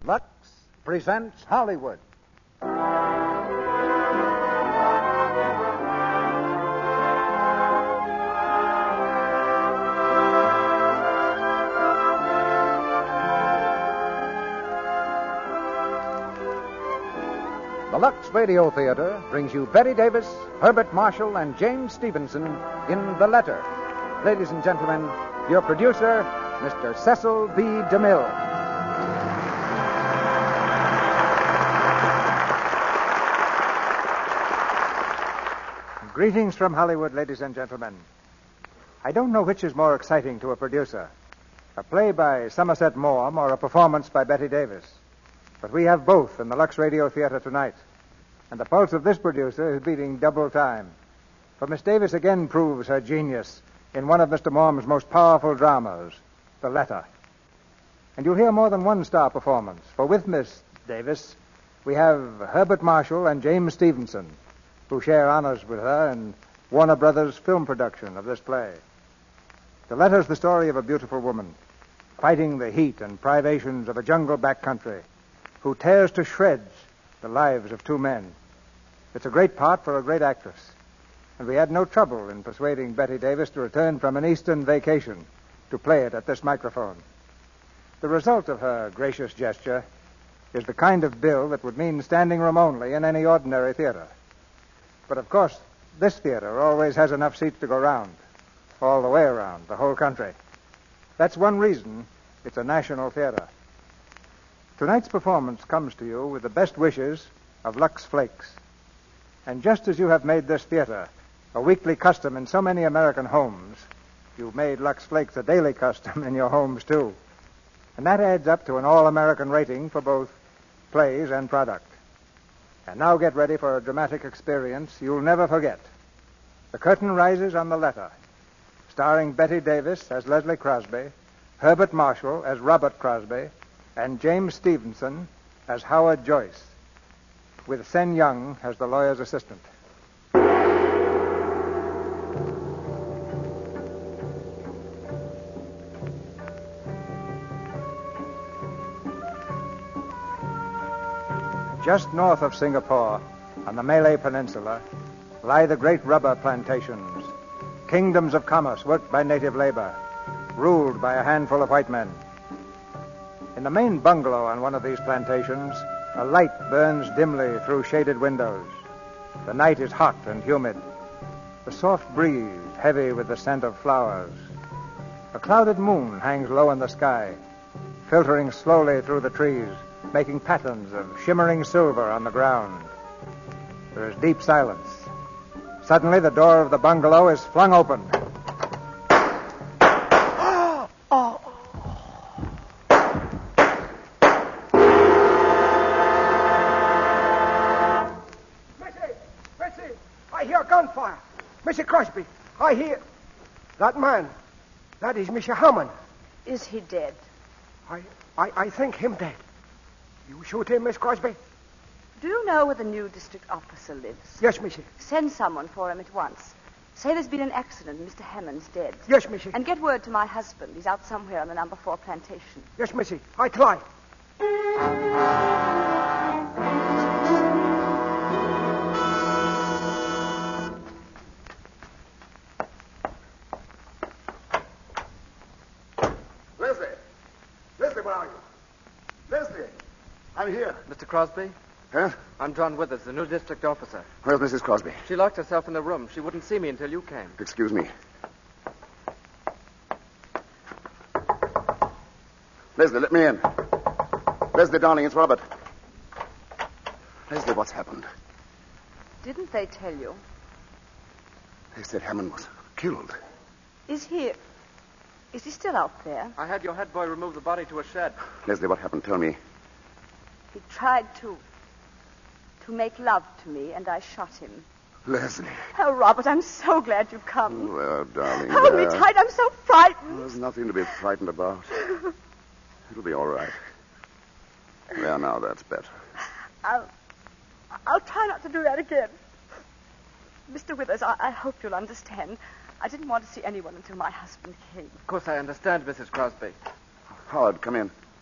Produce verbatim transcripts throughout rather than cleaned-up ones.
Lux presents Hollywood. The Lux Radio Theater brings you Bette Davis, Herbert Marshall, and James Stevenson in The Letter. Ladies and gentlemen, your producer, Mister Cecil B. DeMille. Greetings from Hollywood, ladies and gentlemen. I don't know which is more exciting to a producer, a play by Somerset Maugham or a performance by Bette Davis. But we have both in the Lux Radio Theater tonight, and the pulse of this producer is beating double time. For Miss Davis again proves her genius in one of Mister Maugham's most powerful dramas, The Letter. And you'll hear more than one star performance, for with Miss Davis, we have Herbert Marshall and James Stevenson, who share honors with her in Warner Brothers' film production of this play. The Letter is the story of a beautiful woman fighting the heat and privations of a jungle backcountry who tears to shreds the lives of two men. It's a great part for a great actress, and we had no trouble in persuading Bette Davis to return from an Eastern vacation to play it at this microphone. The result of her gracious gesture is the kind of bill that would mean standing room only in any ordinary theater. But, of course, this theater always has enough seats to go round, all the way around, the whole country. That's one reason it's a national theater. Tonight's performance comes to you with the best wishes of Lux Flakes. And just as you have made this theater a weekly custom in so many American homes, you've made Lux Flakes a daily custom in your homes, too. And that adds up to an all-American rating for both plays and product. And now get ready for a dramatic experience you'll never forget. The curtain rises on The Letter, starring Bette Davis as Leslie Crosby, Herbert Marshall as Robert Crosby, and James Stevenson as Howard Joyce, with Sen Young as the lawyer's assistant. Just north of Singapore, on the Malay Peninsula, lie the great rubber plantations, kingdoms of commerce worked by native labor, ruled by a handful of white men. In the main bungalow on one of these plantations, a light burns dimly through shaded windows. The night is hot and humid. The soft breeze heavy with the scent of flowers. A clouded moon hangs low in the sky, filtering slowly through the trees, making patterns of shimmering silver on the ground. There is deep silence. Suddenly, the door of the bungalow is flung open. Oh! Oh! Missy! Missy! I hear gunfire. Mister Crosby, I hear... That man, that is Mister Hammond. Is he dead? I, I, I think him dead. You shoot him, Miss Crosby? Do you know where the new district officer lives? Yes, Missy. Send someone for him at once. Say there's been an accident and Mister Hammond's dead. Yes, Missy. And get word to my husband. He's out somewhere on the number four plantation. Yes, Missy. I try. Leslie! Leslie, where are you? Leslie! I'm here. Mister Crosby? Huh? I'm John Withers, the new district officer. Where's Missus Crosby? She locked herself in the room. She wouldn't see me until you came. Excuse me. Leslie, let me in. Leslie, darling, it's Robert. Leslie, what's happened? Didn't they tell you? They said Hammond was killed. Is he... Is he still out there? I had your head boy remove the body to a shed. Leslie, what happened? Tell me. He tried to... to make love to me, and I shot him. Leslie. Oh, Robert, I'm so glad you've come. Well, darling. Hold uh, me tight. I'm so frightened. There's nothing to be frightened about. It'll be all right. There, now, that's better. I'll... I'll try not to do that again. Mister Withers, I, I hope you'll understand. I didn't want to see anyone until my husband came. Of course, I understand, Missus Crosby. Howard, come in.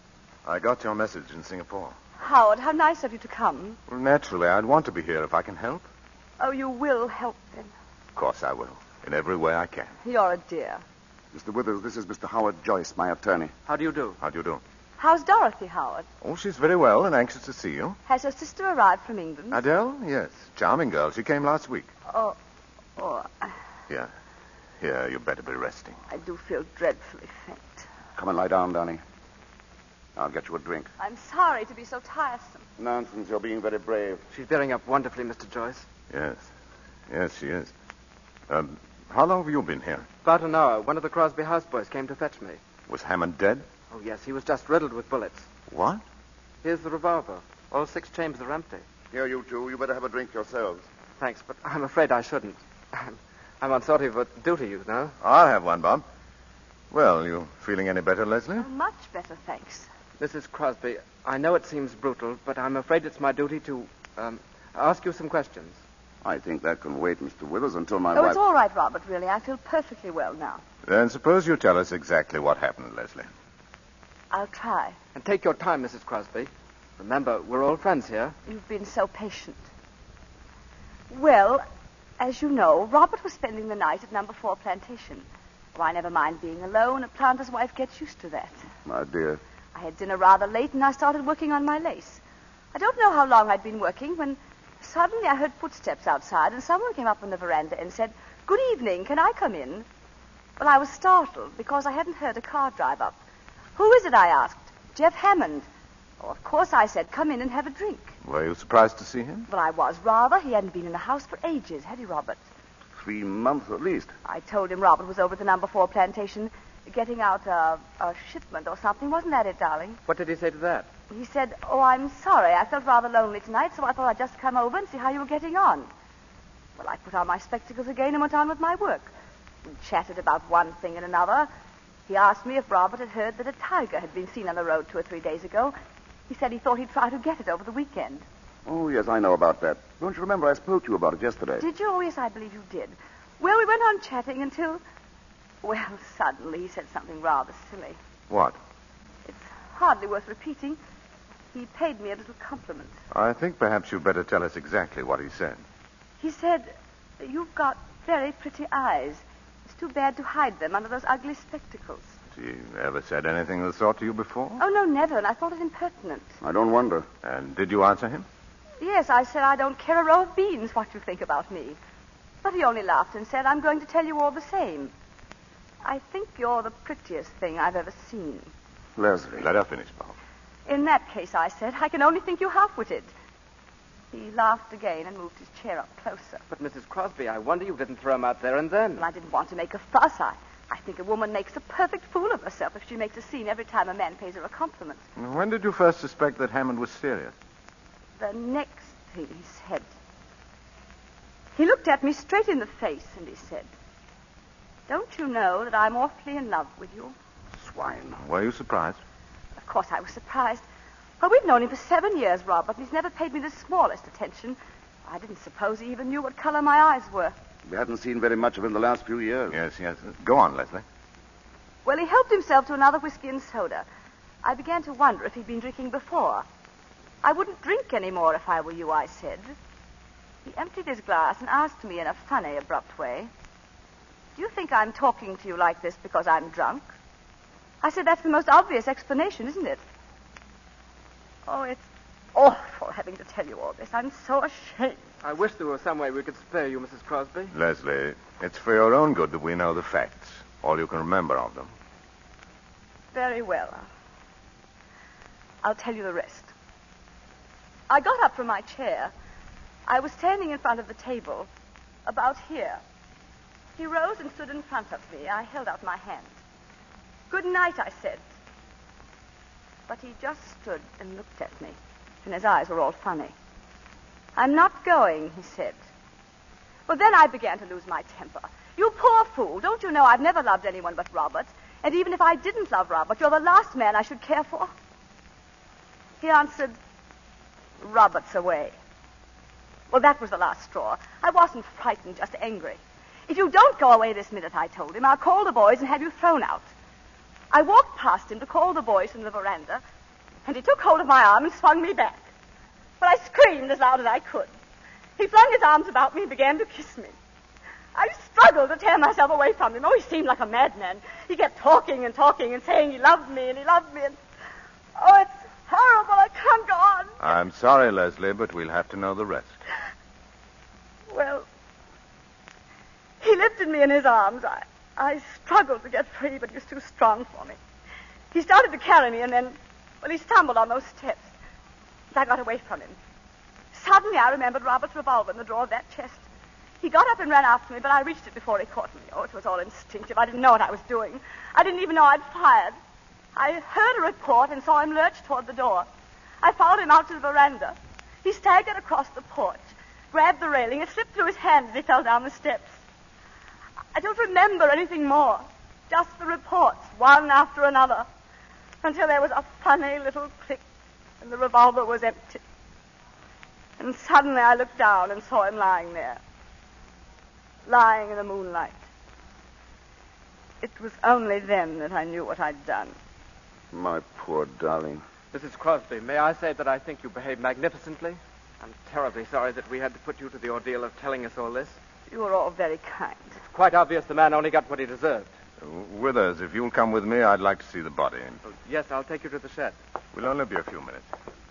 I got your message in Singapore. Howard, how nice of you to come. Well, naturally, I'd want to be here if I can help. Oh, you will help, then. Of course I will, in every way I can. You're a dear. Mister Withers, this is Mister Howard Joyce, my attorney. How do you do? How do you do? How's Dorothy, Howard? Oh, she's very well and anxious to see you. Has her sister arrived from England? Adele? Yes. Charming girl. She came last week. Oh, oh, Here. Here, you better be resting. I do feel dreadfully faint. Come and lie down, Donnie. I'll get you a drink. I'm sorry to be so tiresome. Nonsense. You're being very brave. She's bearing up wonderfully, Mister Joyce. Yes. Yes, she is. Um, how long have you been here? About an hour. One of the Crosby houseboys came to fetch me. Was Hammond dead? Oh, yes, he was just riddled with bullets. What? Here's the revolver. All six chambers are empty. Here, you two. You better have a drink yourselves. Thanks, but I'm afraid I shouldn't. I'm, I'm on sort of a duty, you know. I'll have one, Bob. Well, you feeling any better, Leslie? Oh, much better, thanks. Missus Crosby, I know it seems brutal, but I'm afraid it's my duty to um, ask you some questions. I think that can wait, Mister Withers, until my Oh, wife... it's all right, Robert, really. I feel perfectly well now. Then suppose you tell us exactly what happened, Leslie. I'll try. And take your time, Missus Crosby. Remember, we're all friends here. You've been so patient. Well, as you know, Robert was spending the night at number four plantation. Oh, I never mind being alone. A planter's wife gets used to that. My dear. I had dinner rather late, and I started working on my lace. I don't know how long I'd been working when suddenly I heard footsteps outside, and someone came up on the veranda and said, "Good evening, can I come in?" Well, I was startled because I hadn't heard a car drive up. "Who is it?" I asked. "Jeff Hammond." Oh, of course, I said, "Come in and have a drink." Were you surprised to see him? Well, I was rather. He hadn't been in the house for ages, had he, Robert? Three months at least. I told him Robert was over at the number four plantation getting out a, a shipment or something. Wasn't that it, darling? What did he say to that? He said, "Oh, I'm sorry. I felt rather lonely tonight, so I thought I'd just come over and see how you were getting on." Well, I put on my spectacles again and went on with my work. We chatted about one thing and another. He asked me if Robert had heard that a tiger had been seen on the road two or three days ago. He said he thought he'd try to get it over the weekend. Oh, yes, I know about that. Don't you remember I spoke to you about it yesterday? Did you? Oh, yes, I believe you did. Well, we went on chatting until... Well, suddenly he said something rather silly. What? It's hardly worth repeating. He paid me a little compliment. I think perhaps you'd better tell us exactly what he said. He said, "You've got very pretty eyes. It's too bad to hide them under those ugly spectacles." Has he ever said anything of the sort to you before? Oh, no, never, and I thought it impertinent. I don't wonder. And did you answer him? Yes, I said I don't care a row of beans what you think about me. But he only laughed and said, "I'm going to tell you all the same. I think you're the prettiest thing I've ever seen." Leslie. Let her finish, Bob. "In that case," I said, "I can only think you half-witted." He laughed again and moved his chair up closer. But, Missus Crosby, I wonder you didn't throw him out there and then. Well, I didn't want to make a fuss. I, I think a woman makes a perfect fool of herself if she makes a scene every time a man pays her a compliment. When did you first suspect that Hammond was serious? The next thing he said, he looked at me straight in the face and he said, "Don't you know that I'm awfully in love with you?" Swine. Were you surprised? Of course I was surprised. Well, we've known him for seven years, Robert, and he's never paid me the smallest attention. I didn't suppose he even knew what color my eyes were. We hadn't seen very much of him the last few years. Yes, yes. Go on, Leslie. Well, he helped himself to another whiskey and soda. I began to wonder if he'd been drinking before. "I wouldn't drink any more if I were you," I said. He emptied his glass and asked me in a funny, abrupt way, "Do you think I'm talking to you like this because I'm drunk?" I said, "That's the most obvious explanation, isn't it?" Oh, it's awful having to tell you all this. I'm so ashamed. I wish there were some way we could spare you, Missus Crosby. Leslie, it's for your own good that we know the facts, all you can remember of them. Very well. I'll tell you the rest. I got up from my chair. I was standing in front of the table, about here. He rose and stood in front of me. I held out my hand. "Good night," I said. But he just stood and looked at me, and his eyes were all funny. "I'm not going," he said. Well, then I began to lose my temper. "You poor fool, don't you know I've never loved anyone but Robert? And even if I didn't love Robert, you're the last man I should care for." He answered, "Robert's away." Well, that was the last straw. I wasn't frightened, just angry. "If you don't go away this minute," I told him, "I'll call the boys and have you thrown out." I walked past him to call the boys from the veranda, and he took hold of my arm and swung me back. But I screamed as loud as I could. He flung his arms about me and began to kiss me. I struggled to tear myself away from him. Oh, he seemed like a madman. He kept talking and talking and saying he loved me and he loved me. And... Oh, it's horrible. I can't go on. I'm sorry, Leslie, but we'll have to know the rest. Well, he lifted me in his arms. I, I struggled to get free, but he was too strong for me. He started to carry me, and then, well, he stumbled on those steps. I got away from him. Suddenly, I remembered Robert's revolver in the drawer of that chest. He got up and ran after me, but I reached it before he caught me. Oh, it was all instinctive. I didn't know what I was doing. I didn't even know I'd fired. I heard a report and saw him lurch toward the door. I followed him out to the veranda. He staggered across the porch, grabbed the railing, and slipped through his hand as he fell down the steps. I don't remember anything more, just the reports, one after another, until there was a funny little click and the revolver was empty. And suddenly I looked down and saw him lying there, lying in the moonlight. It was only then that I knew what I'd done. My poor darling. Missus Crosby, may I say that I think you behaved magnificently? I'm terribly sorry that we had to put you to the ordeal of telling us all this. You were all very kind. It's quite obvious the man only got what he deserved. Uh, Withers, if you'll come with me, I'd like to see the body. Oh, yes, I'll take you to the shed. We'll only be a few minutes.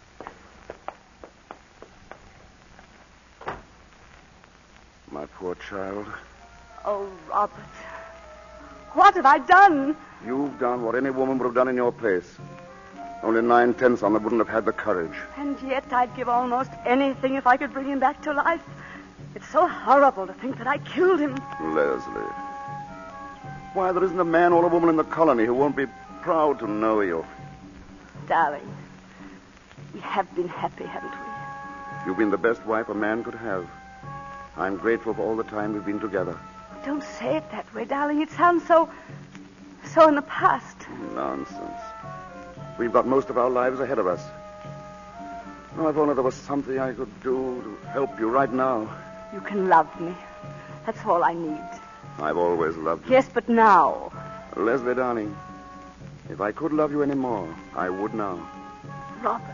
My poor child. Oh, Robert. What have I done? You've done what any woman would have done in your place. Only nine-tenths on them wouldn't have had the courage. And yet I'd give almost anything if I could bring him back to life. It's so horrible to think that I killed him. Leslie. Why, there isn't a man or a woman in the colony who won't be proud to know you. Darling, we have been happy, haven't we? You've been the best wife a man could have. I'm grateful for all the time we've been together. Don't say it that way, darling. It sounds so... so in the past. Nonsense. We've got most of our lives ahead of us. Oh, if only there was something I could do to help you right now. You can love me. That's all I need. I've always loved you. Yes, but now... Leslie, darling, if I could love you any more, I would now. Robert.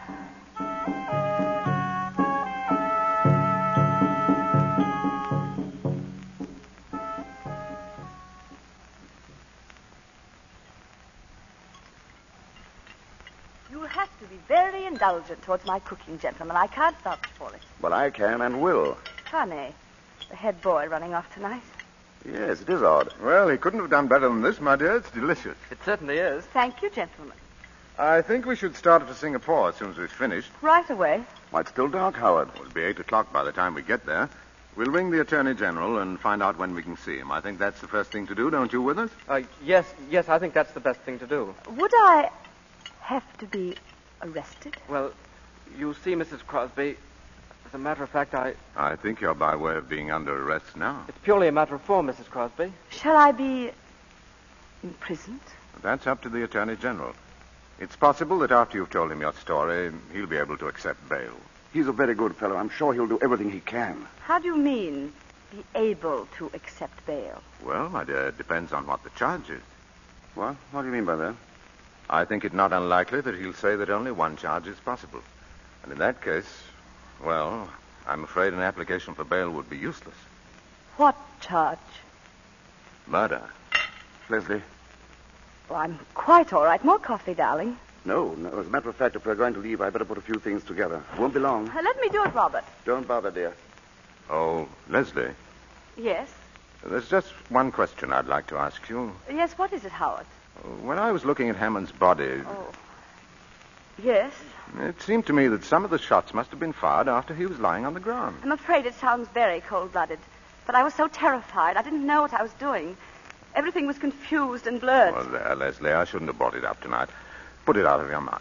You have to be very indulgent towards my cooking, gentlemen. I can't vouch for it. But I can and will. Funny, the head boy running off tonight. Yes, it is odd. Well, he couldn't have done better than this, my dear. It's delicious. It certainly is. Thank you, gentlemen. I think we should start for Singapore as soon as we've finished. Right away. Why, it's still dark, Howard. It'll be eight o'clock by the time we get there. We'll ring the Attorney General and find out when we can see him. I think that's the first thing to do, don't you, Withers? Uh, yes, yes, I think that's the best thing to do. Would I have to be arrested? Well, you see, Missus Crosby, as a matter of fact, I... I think you're by way of being under arrest now. It's purely a matter of form, Missus Crosby. Shall I be imprisoned? That's up to the Attorney General. It's possible that after you've told him your story, he'll be able to accept bail. He's a very good fellow. I'm sure he'll do everything he can. How do you mean, be able to accept bail? Well, my dear, it depends on what the charge is. What? What do you mean by that? I think it not unlikely that he'll say that only one charge is possible. And in that case, well, I'm afraid an application for bail would be useless. What charge? Murder. Leslie? Oh, I'm quite all right. More coffee, darling. No, no. As a matter of fact, if we're going to leave, I better put a few things together. Won't be long. Uh, let me do it, Robert. Don't bother, dear. Oh, Leslie, Yes? there's just one question I'd like to ask you. Yes, what is it, Howard? When I was looking at Hammond's body, Oh. Yes? it seemed to me that some of the shots must have been fired after he was lying on the ground. I'm afraid it sounds very cold-blooded, but I was so terrified. I didn't know what I was doing. Everything was confused and blurred. Well, there, Leslie, I shouldn't have brought it up tonight. Put it out of your mind.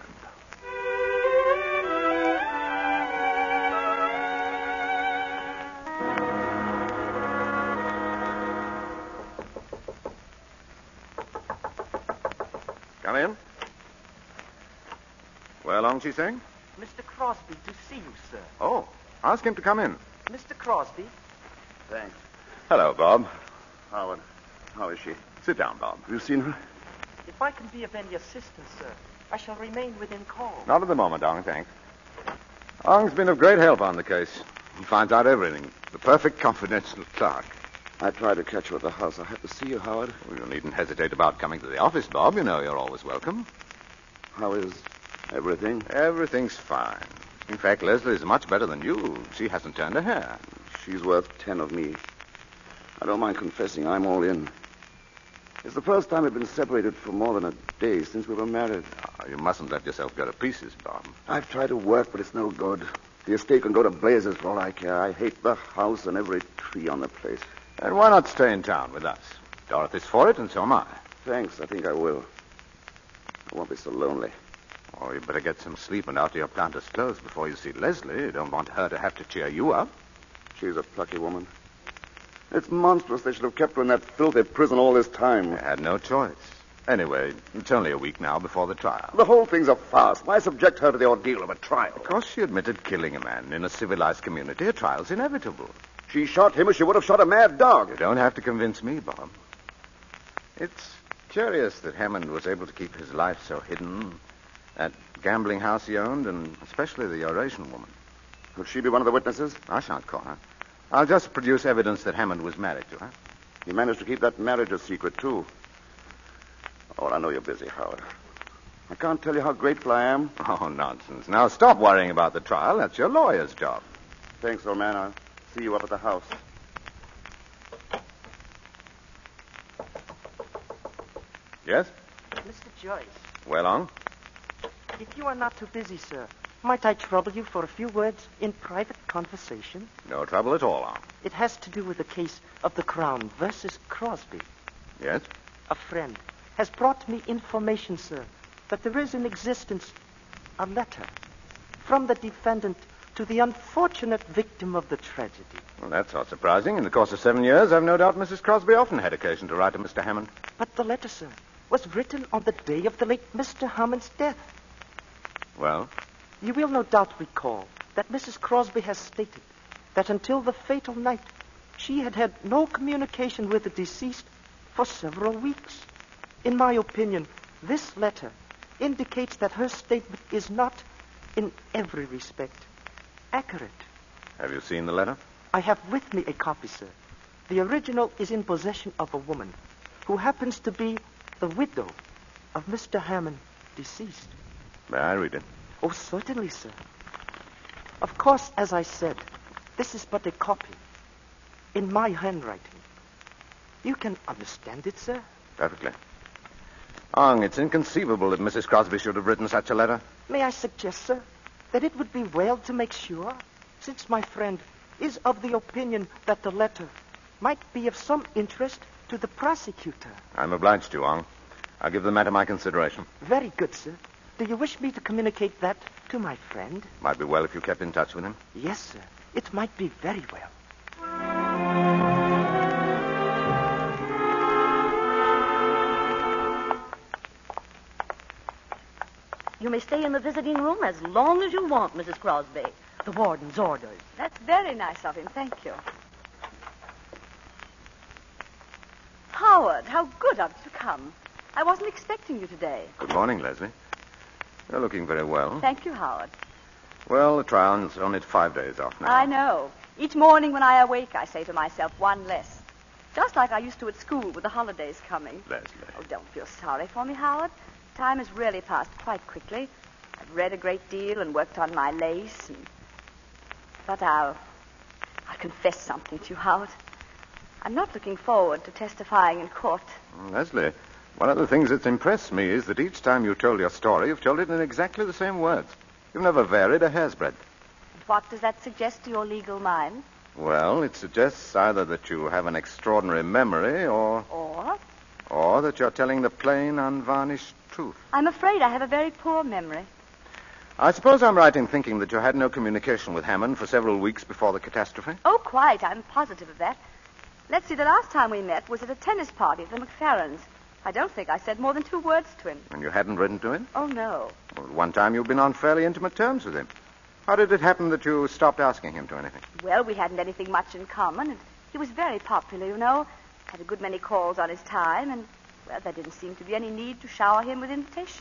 Come in. Well, long she saying? Mister Crosby to see you, sir. Oh, ask him to come in. Mister Crosby? Thanks. Hello, Bob. Howard, how is she? Sit down, Bob. Have you seen her? If I can be of any assistance, sir, I shall remain within call. Not at the moment, Ong, thanks. Ong's been of great help on the case. He finds out everything. The perfect confidential clerk. I tried to catch you at the house. I had to see you, Howard. Well, you needn't hesitate about coming to the office, Bob. You know you're always welcome. How is everything? Everything's fine. In fact, Leslie's much better than you. She hasn't turned a hair. She's worth ten of me. I don't mind confessing I'm all in. It's the first time we've been separated for more than a day since we were married. Oh, you mustn't let yourself go to pieces, Bob. I've tried to work, but it's no good. The estate can go to blazes for all I care. I hate the house and every tree on the place. And why not stay in town with us? Dorothy's for it, and so am I. Thanks. I think I will. I won't be so lonely. Oh, you better get some sleep and alter your planter's clothes before you see Leslie. You don't want her to have to cheer you up. She's a plucky woman. It's monstrous they should have kept her in that filthy prison all this time. I had no choice. Anyway, it's only a week now before the trial. The whole thing's a farce. Why subject her to the ordeal of a trial? Because she admitted killing a man in a civilized community, a trial's inevitable. She shot him as she would have shot a mad dog. You don't have to convince me, Bob. It's curious that Hammond was able to keep his life so hidden. That gambling house he owned, and especially the Eurasian woman. Could she be one of the witnesses? I shan't call her. I'll just produce evidence that Hammond was married to her. He managed to keep that marriage a secret, too. Oh, I know you're busy, Howard. I can't tell you how grateful I am. Oh, nonsense. Now, stop worrying about the trial. That's your lawyer's job. Thanks, old man. I'll see you up at the house. Yes? Mister Joyce, Well, Ong? if you are not too busy, sir, might I trouble you for a few words in private conversation? No trouble at all, Ong. It has to do with the case of the Crown versus Crosby. Yes? A friend has brought me information, sir, that there is in existence a letter from the defendant to the unfortunate victim of the tragedy. Well, that's not surprising. In the course of seven years, I've no doubt Missus Crosby often had occasion to write to Mister Hammond. But the letter, sir, was written on the day of the late Mister Hammond's death. Well? You will no doubt recall that Missus Crosby has stated that until the fatal night, she had had no communication with the deceased for several weeks. In my opinion, this letter indicates that her statement is not, in every respect, accurate. Have you seen the letter? I have with me a copy, sir. The original is in possession of a woman who happens to be the widow of Mister Hammond, deceased. May I read it? Oh, certainly, sir. Of course, as I said, this is but a copy in my handwriting. You can understand it, sir? Perfectly. Ong, it's inconceivable that Missus Crosby should have written such a letter. May I suggest, sir, that it would be well to make sure, since my friend is of the opinion that the letter might be of some interest to the prosecutor. I'm obliged to, Ong. I'll give the matter my consideration. Very good, sir. Do you wish me to communicate that to my friend? Might be well if you kept in touch with him. Yes, sir. It might be very well. You may stay in the visiting room as long as you want, Missus Crosby. The warden's orders. That's very nice of him. Thank you. Howard, how good of you to come. I wasn't expecting you today. Good morning, Leslie. You're looking very well. Thank you, Howard. Well, the trial's only five days off now. I know. Each morning when I awake, I say to myself, one less. Just like I used to at school with the holidays coming. Leslie. Oh, don't feel sorry for me, Howard. Time has really passed quite quickly. I've read a great deal and worked on my lace. And... But I'll... I'll confess something to you, Howard. I'm not looking forward to testifying in court. Mm, Leslie, one of the things that's impressed me is that each time you've told your story, you've told it in exactly the same words. You've never varied a hair's breadth. And what does that suggest to your legal mind? Well, it suggests either that you have an extraordinary memory or... Or? Or that you're telling the plain, unvarnished truth. I'm afraid I have a very poor memory. I suppose I'm right in thinking that you had no communication with Hammond for several weeks before the catastrophe? Oh, quite. I'm positive of that. Let's see, the last time we met was at a tennis party at the McFarrans. I don't think I said more than two words to him. And you hadn't written to him? Oh, no. Well, at one time you've been on fairly intimate terms with him. How did it happen that you stopped asking him to anything? Well, we hadn't anything much in common, and he was very popular, you know. Had a good many calls on his time, and, well, there didn't seem to be any need to shower him with invitations.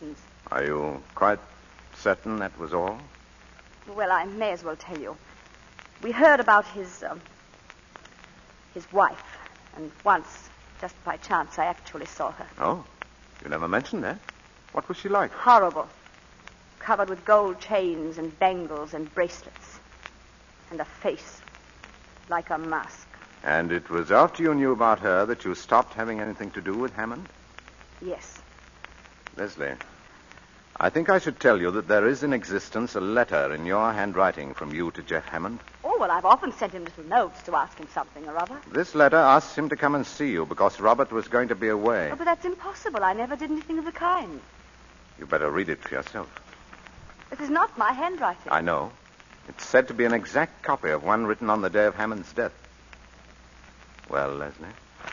Are you quite certain that was all? Well, I may as well tell you. We heard about his, um, his wife, and once, just by chance, I actually saw her. Oh, you never mentioned that. What was she like? Horrible. Covered with gold chains and bangles and bracelets. And a face like a mask. And it was after you knew about her that you stopped having anything to do with Hammond? Yes. Leslie, I think I should tell you that there is in existence a letter in your handwriting from you to Jeff Hammond. Oh, well, I've often sent him little notes to ask him something or other. This letter asks him to come and see you because Robert was going to be away. Oh, but that's impossible. I never did anything of the kind. You better read it for yourself. It is not my handwriting. I know. It's said to be an exact copy of one written on the day of Hammond's death. Well, Leslie?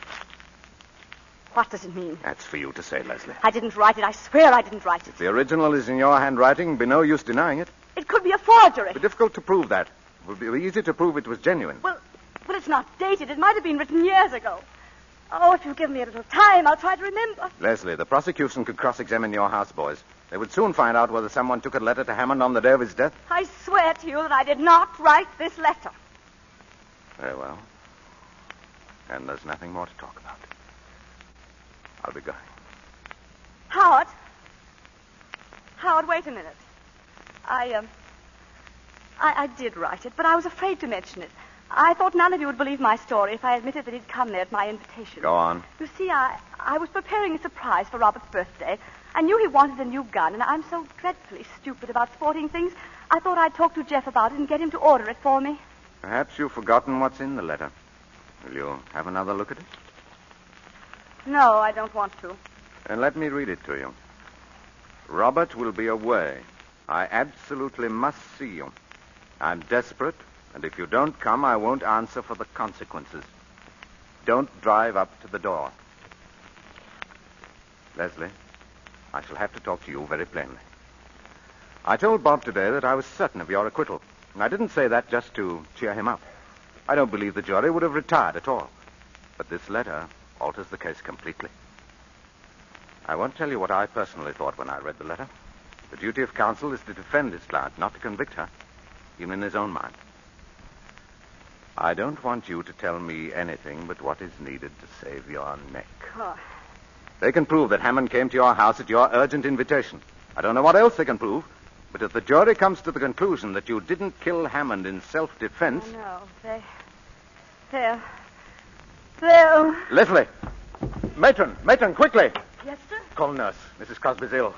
What does it mean? That's for you to say, Leslie. I didn't write it. I swear I didn't write it. If the original is in your handwriting, it'd be no use denying it. It could be a forgery. It'd be difficult to prove that. It would be easy to prove it was genuine. Well, well, it's not dated. It might have been written years ago. Oh, if you give me a little time, I'll try to remember. Leslie, the prosecution could cross-examine your houseboys. They would soon find out whether someone took a letter to Hammond on the day of his death. I swear to you that I did not write this letter. Very well. And there's nothing more to talk about. I'll be going. Howard. Howard, wait a minute. I, um... I, I did write it, but I was afraid to mention it. I thought none of you would believe my story if I admitted that he'd come there at my invitation. Go on. You see, I, I was preparing a surprise for Robert's birthday. I knew he wanted a new gun, and I'm so dreadfully stupid about sporting things. I thought I'd talk to Jeff about it and get him to order it for me. Perhaps you've forgotten what's in the letter. Will you have another look at it? No, I don't want to. Then let me read it to you. Robert will be away. I absolutely must see you. I'm desperate, and if you don't come, I won't answer for the consequences. Don't drive up to the door. Leslie, I shall have to talk to you very plainly. I told Bob today that I was certain of your acquittal, and I didn't say that just to cheer him up. I don't believe the jury would have retired at all. But this letter alters the case completely. I won't tell you what I personally thought when I read the letter. The duty of counsel is to defend his client, not to convict her, even in his own mind. I don't want you to tell me anything but what is needed to save your neck. Oh. They can prove that Hammond came to your house at your urgent invitation. I don't know what else they can prove, but if the jury comes to the conclusion that you didn't kill Hammond in self-defense... Oh, no, they... They're... They're... Leslie! Matron! Matron, quickly! Yes, sir? Call nurse. Missus Crosby's ill.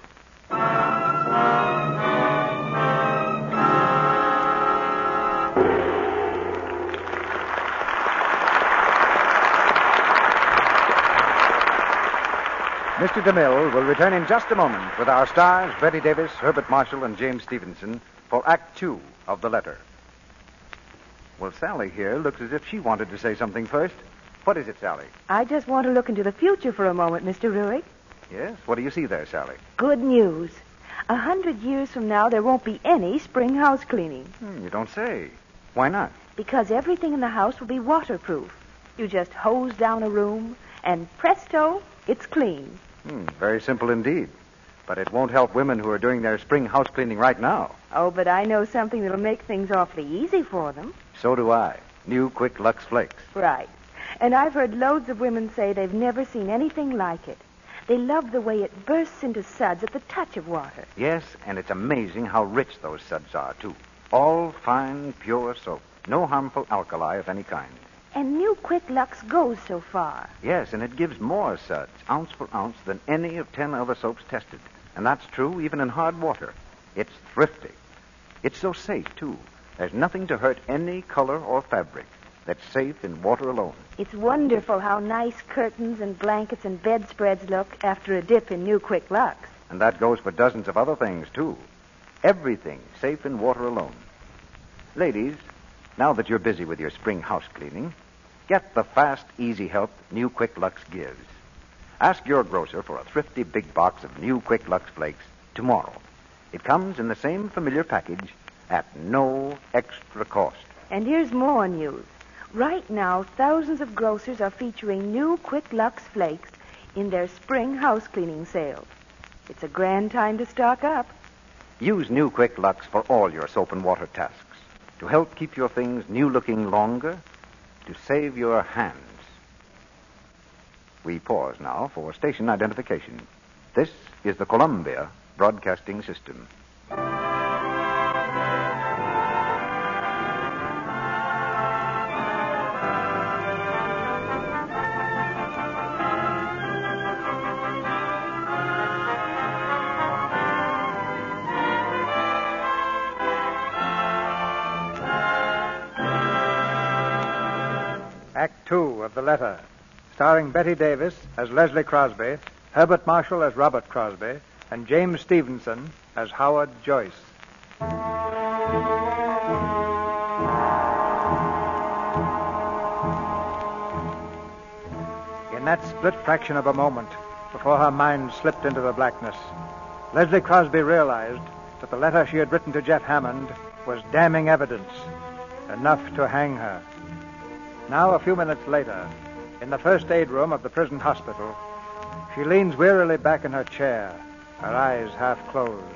Mister DeMille will return in just a moment with our stars, Betty Davis, Herbert Marshall, and James Stevenson, for Act Two of The Letter. Well, Sally here looks as if she wanted to say something first. What is it, Sally? I just want to look into the future for a moment, Mister Ruick. Yes? What do you see there, Sally? Good news. A hundred years from now, there won't be any spring house cleaning. Hmm, you don't say. Why not? Because everything in the house will be waterproof. You just hose down a room, and presto, it's clean. Hmm, very simple indeed. But it won't help women who are doing their spring house cleaning right now. Oh, but I know something that'll make things awfully easy for them. So do I. New Quick Lux Flakes. Right. And I've heard loads of women say they've never seen anything like it. They love the way it bursts into suds at the touch of water. Yes, and it's amazing how rich those suds are, too. All fine, pure soap. No harmful alkali of any kind. And New Quick Lux goes so far. Yes, and it gives more suds, ounce for ounce, than any of ten other soaps tested. And that's true even in hard water. It's thrifty. It's so safe, too. There's nothing to hurt any color or fabric. That's safe in water alone. It's wonderful how nice curtains and blankets and bedspreads look after a dip in New Quick Lux. And that goes for dozens of other things, too. Everything safe in water alone. Ladies, now that you're busy with your spring house cleaning, get the fast, easy help New Quick Lux gives. Ask your grocer for a thrifty big box of New Quick Lux Flakes tomorrow. It comes in the same familiar package at no extra cost. And here's more news. Right now, thousands of grocers are featuring New Quick Lux Flakes in their spring house cleaning sales. It's a grand time to stock up. Use New Quick Lux for all your soap and water tasks. To help keep your things new-looking longer, to save your hands. We pause now for station identification. This is the Columbia Broadcasting System. Act two of The Letter, starring Betty Davis as Leslie Crosby, Herbert Marshall as Robert Crosby, and James Stevenson as Howard Joyce. In that split fraction of a moment, before her mind slipped into the blackness, Leslie Crosby realized that the letter she had written to Jeff Hammond was damning evidence, enough to hang her. Now, a few minutes later, in the first aid room of the prison hospital, she leans wearily back in her chair, her eyes half closed.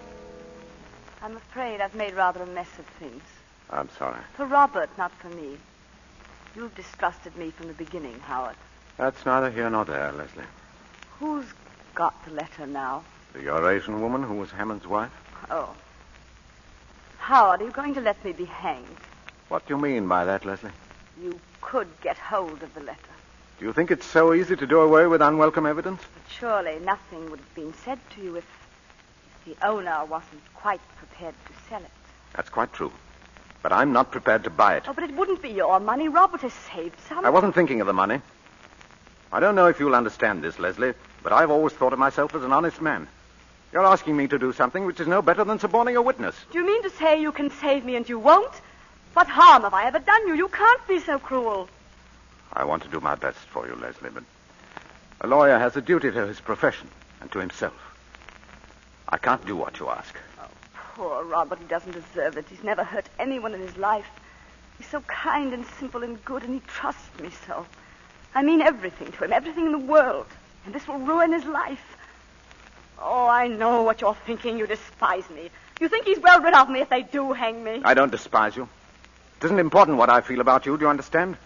I'm afraid I've made rather a mess of things. I'm sorry. For Robert, not for me. You've distrusted me from the beginning, Howard. That's neither here nor there, Leslie. Who's got the letter now? The Eurasian woman who was Hammond's wife? Oh. Howard, are you going to let me be hanged? What do you mean by that, Leslie? You could get hold of the letter. Do you think it's so easy to do away with unwelcome evidence? But surely nothing would have been said to you if, if the owner wasn't quite prepared to sell it. That's quite true. But I'm not prepared to buy it. Oh, but it wouldn't be your money. Robert has saved some. I wasn't thinking of the money. I don't know if you'll understand this, Leslie, but I've always thought of myself as an honest man. You're asking me to do something which is no better than suborning a witness. Do you mean to say you can save me and you won't? What harm have I ever done you? You can't be so cruel. I want to do my best for you, Leslie, but a lawyer has a duty to his profession and to himself. I can't do what you ask. Oh, poor Robert. He doesn't deserve it. He's never hurt anyone in his life. He's so kind and simple and good, and he trusts me so. I mean everything to him, everything in the world. And this will ruin his life. Oh, I know what you're thinking. You despise me. You think he's well rid of me if they do hang me. I don't despise you. It isn't important what I feel about you, do you understand?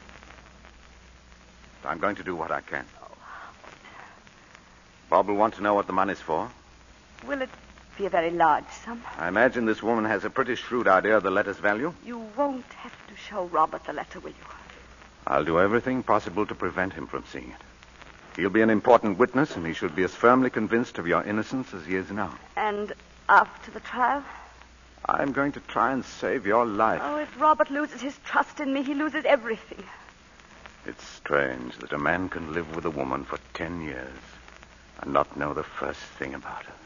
I'm going to do what I can. Oh. Bob will want to know what the money's for. Will it be a very large sum? I imagine this woman has a pretty shrewd idea of the letter's value. You won't have to show Robert the letter, will you? I'll do everything possible to prevent him from seeing it. He'll be an important witness, and he should be as firmly convinced of your innocence as he is now. And after the trial? I'm going to try and save your life. Oh, if Robert loses his trust in me, he loses everything. It's strange that a man can live with a woman for ten years and not know the first thing about her.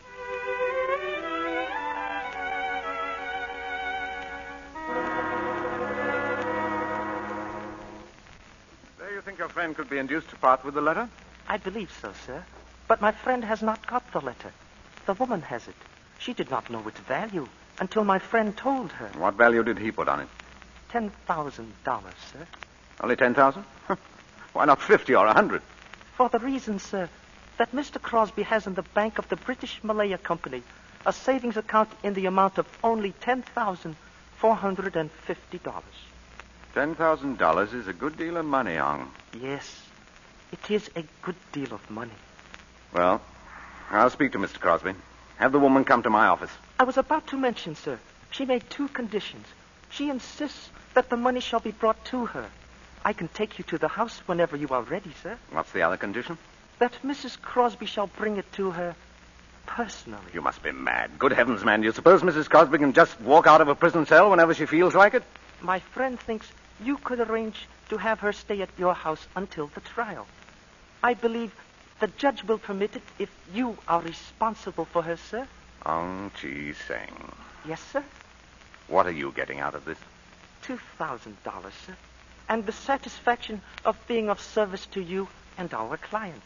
Do you think your friend could be induced to part with the letter? I believe so, sir. But my friend has not got the letter. The woman has it. She did not know its value until my friend told her. What value did he put on it? Ten thousand dollars, sir. Only ten thousand? Why not fifty or a hundred? For the reason, sir, that Mister Crosby has in the bank of the British Malaya Company a savings account in the amount of only ten thousand four hundred and fifty dollars. Ten thousand dollars is a good deal of money, Ong. Yes, it is a good deal of money. Well, I'll speak to Mister Crosby. Have the woman come to my office. I was about to mention, sir, she made two conditions. She insists that the money shall be brought to her. I can take you to the house whenever you are ready, sir. What's the other condition? That Missus Crosby shall bring it to her personally. You must be mad. Good heavens, man. Do you suppose Missus Crosby can just walk out of a prison cell whenever she feels like it? My friend thinks you could arrange to have her stay at your house until the trial. I believe the judge will permit it if you are responsible for her, sir. Ong Chi Seng. Yes, sir. What are you getting out of this? Two thousand dollars, sir. And the satisfaction of being of service to you and our client.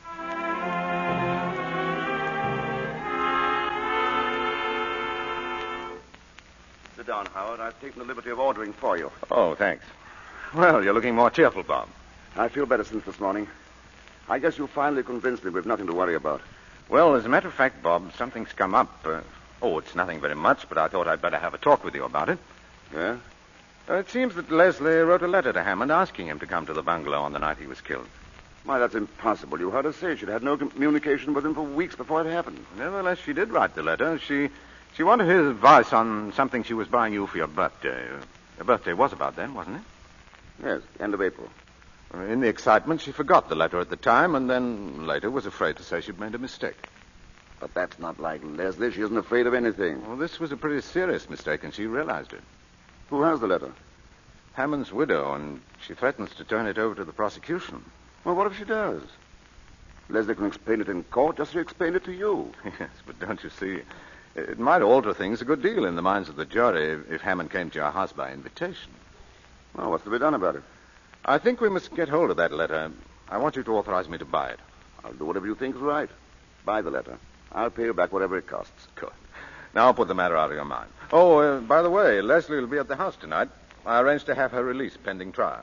Sit down, Howard. I've taken the liberty of ordering for you. Oh, thanks. Well, you're looking more cheerful, Bob. I feel better since this morning. I guess you finally convinced me we've nothing to worry about. Well, as a matter of fact, Bob, something's come up. Uh, oh, it's nothing very much, but I thought I'd better have a talk with you about it. Yeah? Uh, it seems that Leslie wrote a letter to Hammond asking him to come to the bungalow on the night he was killed. Why, that's impossible. You heard her say she'd had no communication with him for weeks before it happened. Nevertheless, she did write the letter. She she wanted his advice on something she was buying you for your birthday. Uh, your birthday was about then, wasn't it? Yes, end of April. Uh, in the excitement, she forgot the letter at the time, and then later was afraid to say she'd made a mistake. But that's not like Leslie. She isn't afraid of anything. Well, this was a pretty serious mistake, and she realized it. Who has the letter? Hammond's widow, and she threatens to turn it over to the prosecution. Well, what if she does? Leslie can explain it in court just as she explained it to you. Yes, but don't you see, it might alter things a good deal in the minds of the jury if, if Hammond came to your house by invitation. Well, what's to be done about it? I think we must get hold of that letter. I want you to authorize me to buy it. I'll do whatever you think is right. Buy the letter. I'll pay you back whatever it costs. Good. Now I'll put the matter out of your mind. Oh, uh, by the way, Leslie will be at the house tonight. I arranged to have her released pending trial.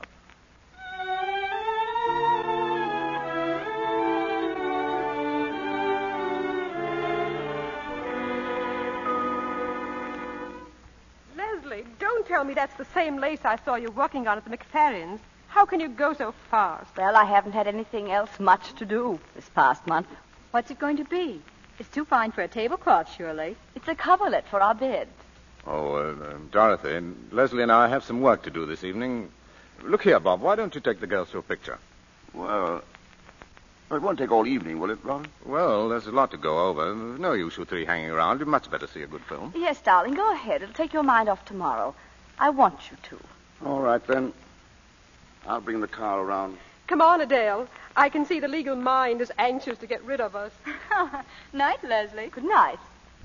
Leslie, don't tell me that's the same lace I saw you working on at the McFerrins. How can you go so fast? Well, I haven't had anything else much to do this past month. What's it going to be? It's too fine for a tablecloth, surely. It's a coverlet for our bed. Oh, uh, uh, Dorothy, Leslie and I have some work to do this evening. Look here, Bob, why don't you take the girls to a picture? Well, it won't take all evening, will it, Ron? Well, there's a lot to go over. There's no use you three hanging around. You'd much better see a good film. Yes, darling, go ahead. It'll take your mind off tomorrow. I want you to. All right, then. I'll bring the car around. Come on, Adele. I can see the legal mind is anxious to get rid of us. Night, Leslie. Good night.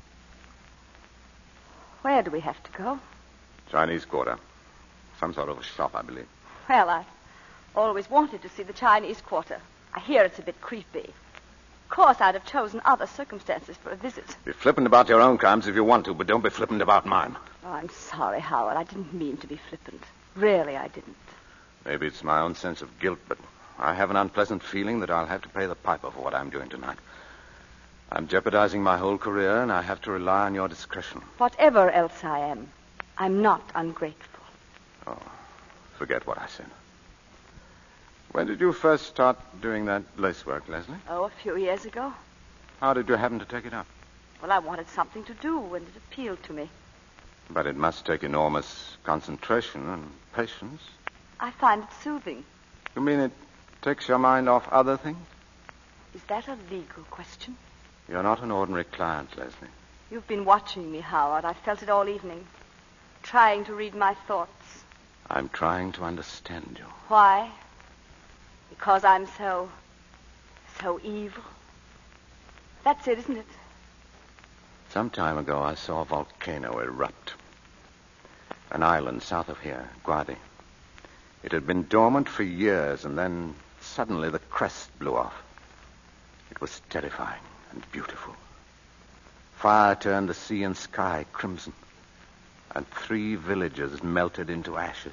Where do we have to go? Chinese Quarter. Some sort of a shop, I believe. Well, I always wanted to see the Chinese Quarter. I hear it's a bit creepy. Of course, I'd have chosen other circumstances for a visit. Be flippant about your own crimes if you want to, but don't be flippant about mine. Oh, I'm sorry, Howard. I didn't mean to be flippant. Really, I didn't. Maybe it's my own sense of guilt, but I have an unpleasant feeling that I'll have to pay the piper for what I'm doing tonight. I'm jeopardizing my whole career, and I have to rely on your discretion. Whatever else I am, I'm not ungrateful. Oh, forget what I said. When did you first start doing that lace work, Leslie? Oh, a few years ago. How did you happen to take it up? Well, I wanted something to do, and it appealed to me. But it must take enormous concentration and patience. I find it soothing. You mean it takes your mind off other things? Is that a legal question? You're not an ordinary client, Leslie. You've been watching me, Howard. I felt it all evening. Trying to read my thoughts. I'm trying to understand you. Why? Because I'm so... so evil. That's it, isn't it? Some time ago, I saw a volcano erupt. An island south of here, Guadi. It had been dormant for years, and then suddenly the crest blew off. It was terrifying and beautiful. Fire turned the sea and sky crimson, and three villages melted into ashes.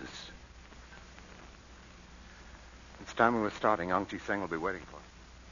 It's time we were starting. Ong Chi Seng will be waiting for us.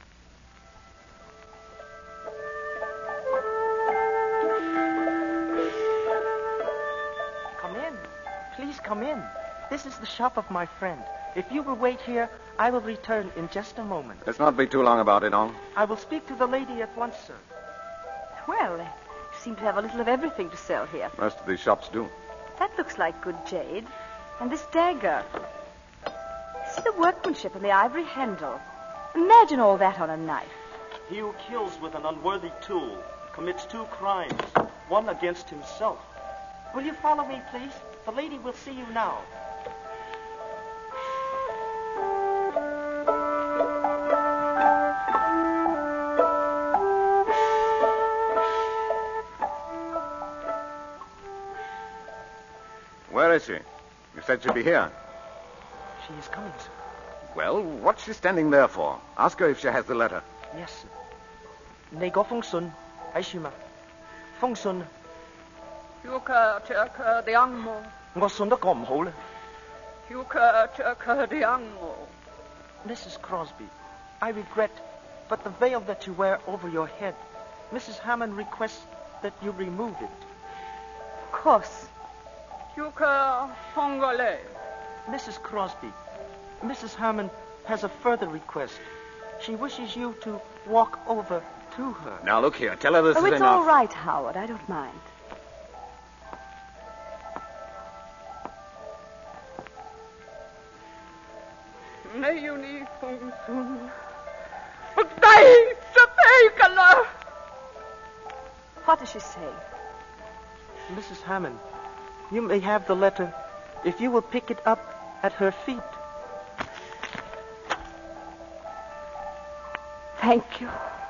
Come in. Please come in. This is the shop of my friend. If you will wait here, I will return in just a moment. Let's not be too long about it, Ong. I will speak to the lady at once, sir. Well, they seem to have a little of everything to sell here. Most of these shops do. That looks like good jade. And this dagger. See the workmanship and the ivory handle. Imagine all that on a knife. He who kills with an unworthy tool commits two crimes, one against himself. Will you follow me, please? The lady will see you now. Where is she? You said she'd be here. She is coming, sir. Well, what's she standing there for? Ask her if she has the letter. Yes, sir. 你嗰封信喺處嘛？封信。 要佢着佢啲啱喎。 我信得過唔好咧。 要佢着佢啲啱喎。 Missus Crosby, I regret, but the veil that you wear over your head. Missus Hammond requests that you remove it. Of course. Tu cœur congolais. Missus Crosby, Missus Hammond has a further request. She wishes you to walk over to her. Now, look here. Tell her this Oh, is it's enough. all right, Howard. I don't mind. What does she say? Missus Hammond, you may have the letter if you will pick it up at her feet. Thank you.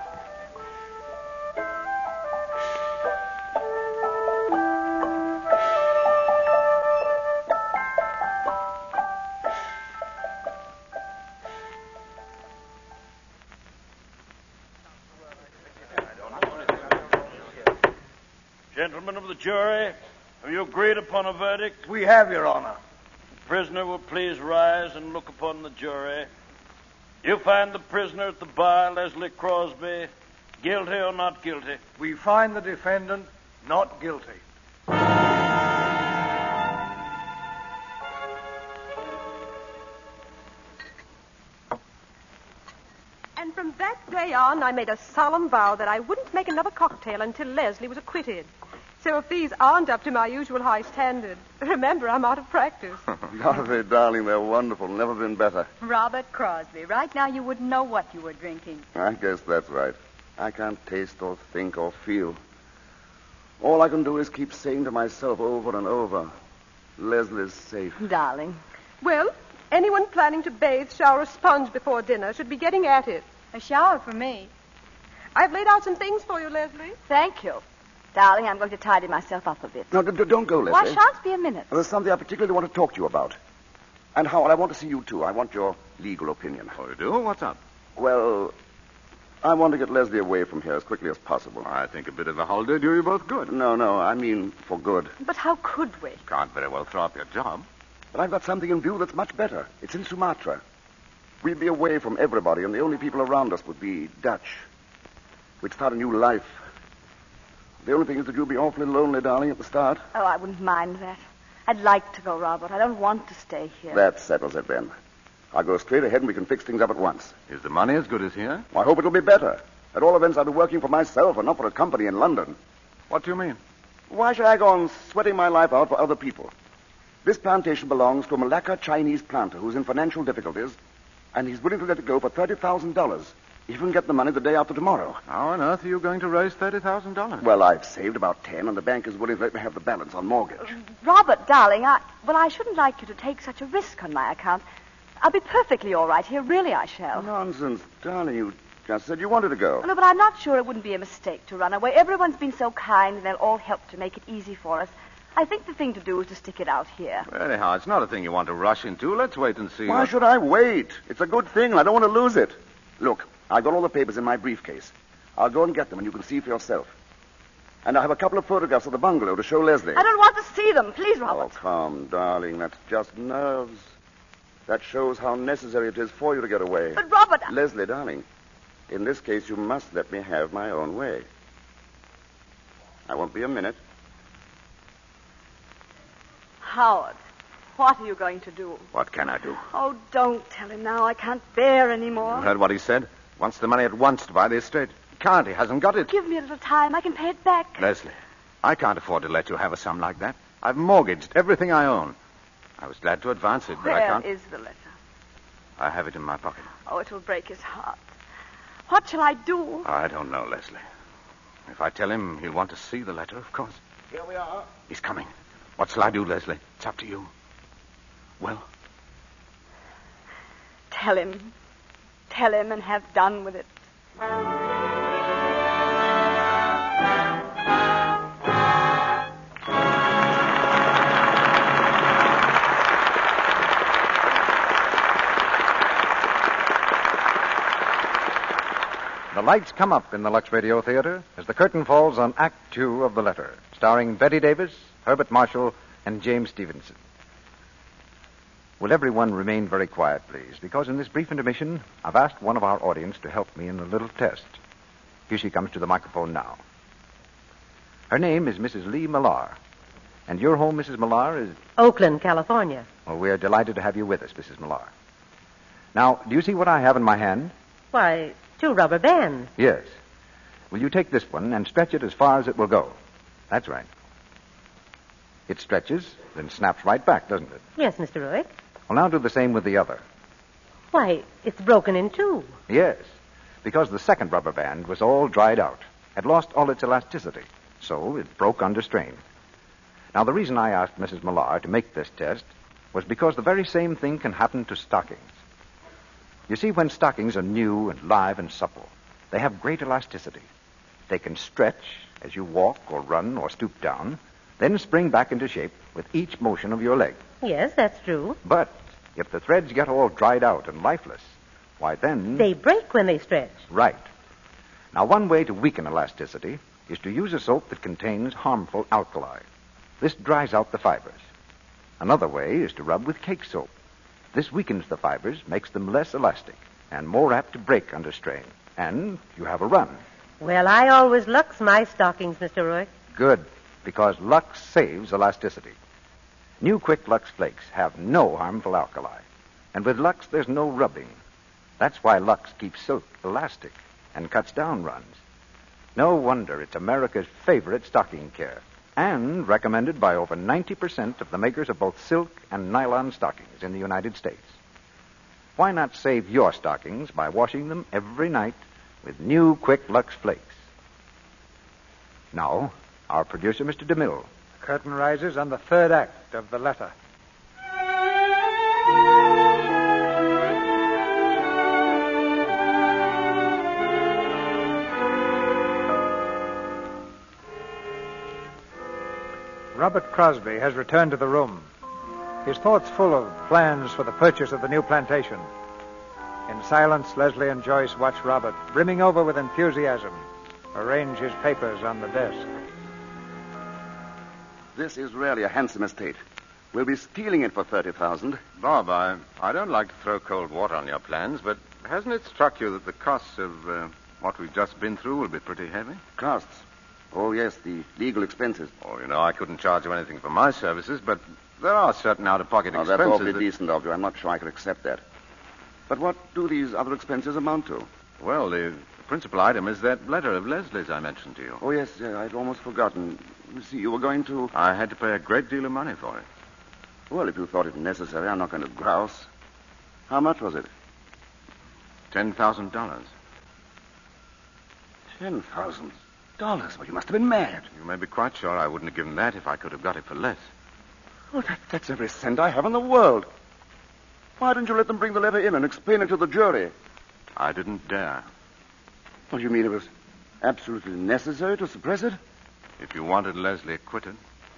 Gentlemen of the jury, have you agreed upon a verdict? We have, Your Honor. The prisoner will please rise and look upon the jury. You find the prisoner at the bar, Leslie Crosby, guilty or not guilty? We find the defendant not guilty. And from that day on, I made a solemn vow that I wouldn't make another cocktail until Leslie was acquitted. So if these aren't up to my usual high standard, remember, I'm out of practice. Dorothy, darling, they're wonderful. Never been better. Robert Crosby, right now you wouldn't know what you were drinking. I guess that's right. I can't taste or think or feel. All I can do is keep saying to myself over and over, Leslie's safe. Darling. Well, anyone planning to bathe, shower, or sponge before dinner should be getting at it. A shower for me. I've laid out some things for you, Leslie. Thank you. Darling, I'm going to tidy myself up a bit. No, d- d- don't go, Leslie. Why shan't be a minute? There's something I particularly want to talk to you about. And, Howard, I want to see you, too. I want your legal opinion. Oh, you do? What's up? Well, I want to get Leslie away from here as quickly as possible. I think a bit of a holiday do you both good. No, no, I mean for good. But how could we? Can't very well throw up your job. But I've got something in view that's much better. It's in Sumatra. We'd be away from everybody, and the only people around us would be Dutch. We'd start a new life. The only thing is that you'll be awfully lonely, darling, at the start. Oh, I wouldn't mind that. I'd like to go, Robert. I don't want to stay here. That settles it, then. I'll go straight ahead and we can fix things up at once. Is the money as good as here? I hope it'll be better. At all events, I'll be working for myself and not for a company in London. What do you mean? Why should I go on sweating my life out for other people? This plantation belongs to a Malacca Chinese planter who's in financial difficulties, and he's willing to let it go for thirty thousand dollars. If we can get the money the day after tomorrow. How on earth are you going to raise thirty thousand dollars? Well, I've saved about ten, and the bank is willing to let me have the balance on mortgage. Robert, darling, I... Well, I shouldn't like you to take such a risk on my account. I'll be perfectly all right here. Really, I shall. Nonsense, darling. You just said you wanted to go. No, but I'm not sure it wouldn't be a mistake to run away. Everyone's been so kind, and they'll all help to make it easy for us. I think the thing to do is to stick it out here. Well, anyhow, it's not a thing you want to rush into. Let's wait and see. Why what... should I wait? It's a good thing, and I don't want to lose it. Look, I've got all the papers in my briefcase. I'll go and get them, and you can see for yourself. And I have a couple of photographs of the bungalow to show Leslie. I don't want to see them. Please, Robert. Oh, come, darling. That's just nerves. That shows how necessary it is for you to get away. But, Robert... I... Leslie, darling, in this case, you must let me have my own way. I won't be a minute. Howard, what are you going to do? What can I do? Oh, don't tell him now. I can't bear any more. You heard what he said? Wants the money at once to buy the estate. He can't. He hasn't got it. Give me a little time. I can pay it back. Leslie, I can't afford to let you have a sum like that. I've mortgaged everything I own. I was glad to advance it, but Where I can't. is the letter? I have it in my pocket. Oh, it will break his heart. What shall I do? I don't know, Leslie. If I tell him, he'll want to see the letter, of course. Here we are. He's coming. What shall I do, Leslie? It's up to you. Well? Tell him. Tell him and have done with it. The lights come up in the Lux Radio Theater as the curtain falls on Act Two of The Letter, starring Betty Davis, Herbert Marshall, and James Stevenson. Will everyone remain very quiet, please? Because in this brief intermission, I've asked one of our audience to help me in a little test. Here she comes to the microphone now. Her name is Missus Lee Millar. And your home, Missus Millar, is... Oakland, California. Well, we are delighted to have you with us, Missus Millar. Now, do you see what I have in my hand? Why, two rubber bands. Yes. Will you take this one and stretch it as far as it will go? That's right. It stretches, then snaps right back, doesn't it? Yes, Mister Ruick. Well, now do the same with the other. Why, it's broken in two. Yes, because the second rubber band was all dried out, had lost all its elasticity, so it broke under strain. Now, the reason I asked Missus Millar to make this test was because the very same thing can happen to stockings. You see, when stockings are new and live and supple, they have great elasticity. They can stretch as you walk or run or stoop down, then spring back into shape with each motion of your leg. Yes, that's true. But if the threads get all dried out and lifeless, why then... They break when they stretch. Right. Now, one way to weaken elasticity is to use a soap that contains harmful alkali. This dries out the fibers. Another way is to rub with cake soap. This weakens the fibers, makes them less elastic, and more apt to break under strain. And you have a run. Well, I always Lux my stockings, Mister Ruick. Good, because Lux saves elasticity. New Quick Lux Flakes have no harmful alkali. And with Lux, there's no rubbing. That's why Lux keeps silk elastic and cuts down runs. No wonder it's America's favorite stocking care, and recommended by over ninety percent of the makers of both silk and nylon stockings in the United States. Why not save your stockings by washing them every night with new Quick Lux Flakes? Now, our producer, Mister DeMille. The curtain rises on the third act of The Letter. Robert Crosby has returned to the room, his thoughts full of plans for the purchase of the new plantation. In silence, Leslie and Joyce watch Robert, brimming over with enthusiasm, arrange his papers on the desk. This is really a handsome estate. We'll be stealing it for thirty thousand dollars. Bob, I, I don't like to throw cold water on your plans, but hasn't it struck you that the costs of uh, what we've just been through will be pretty heavy? Costs? Oh, yes, the legal expenses. Oh, you know, I couldn't charge you anything for my services, but there are certain out-of-pocket oh, expenses. That's awfully that... decent of you. I'm not sure I could accept that. But what do these other expenses amount to? Well, the principal item is that letter of Leslie's I mentioned to you. Oh, yes, yeah, I'd almost forgotten. You see, you were going to... I had to pay a great deal of money for it. Well, if you thought it necessary, I'm not going to grouse. How much was it? Ten thousand dollars. Ten thousand dollars? Well, you must have been mad. You may be quite sure I wouldn't have given that if I could have got it for less. Well, that, that's every cent I have in the world. Why didn't you let them bring the letter in and explain it to the jury? I didn't dare. Well, you mean it was absolutely necessary to suppress it? If you wanted Leslie acquitted.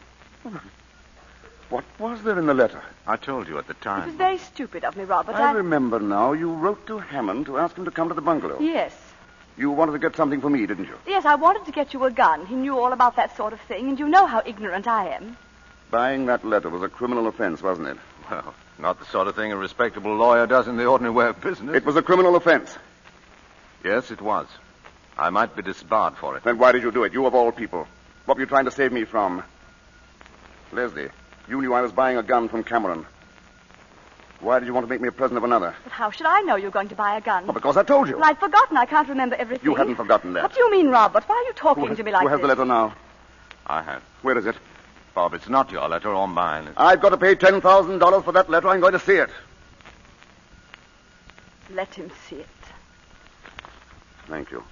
What was there in the letter? I told you at the time. It was very stupid of me, Robert. I, I remember now. You wrote to Hammond to ask him to come to the bungalow. Yes. You wanted to get something for me, didn't you? Yes, I wanted to get you a gun. He knew all about that sort of thing, and you know how ignorant I am. Buying that letter was a criminal offense, wasn't it? Well, not the sort of thing a respectable lawyer does in the ordinary way of business. It was a criminal offense. Yes, it was. I might be disbarred for it. Then why did you do it, you of all people? What were you trying to save me from? Leslie, you knew I was buying a gun from Cameron. Why did you want to make me a present of another? But how should I know you're going to buy a gun? Well, because I told you. Well, I'd forgotten. I can't remember everything. You hadn't forgotten that. What do you mean, Robert? Why are you talking who, to me like who has this? the letter now? I have. Where is it? Bob, it's not your letter or mine. It's... I've got to pay ten thousand dollars for that letter. I'm going to see it. Let him see it. Thank you.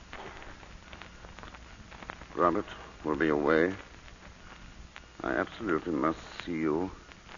Robert will be away. I absolutely must see you.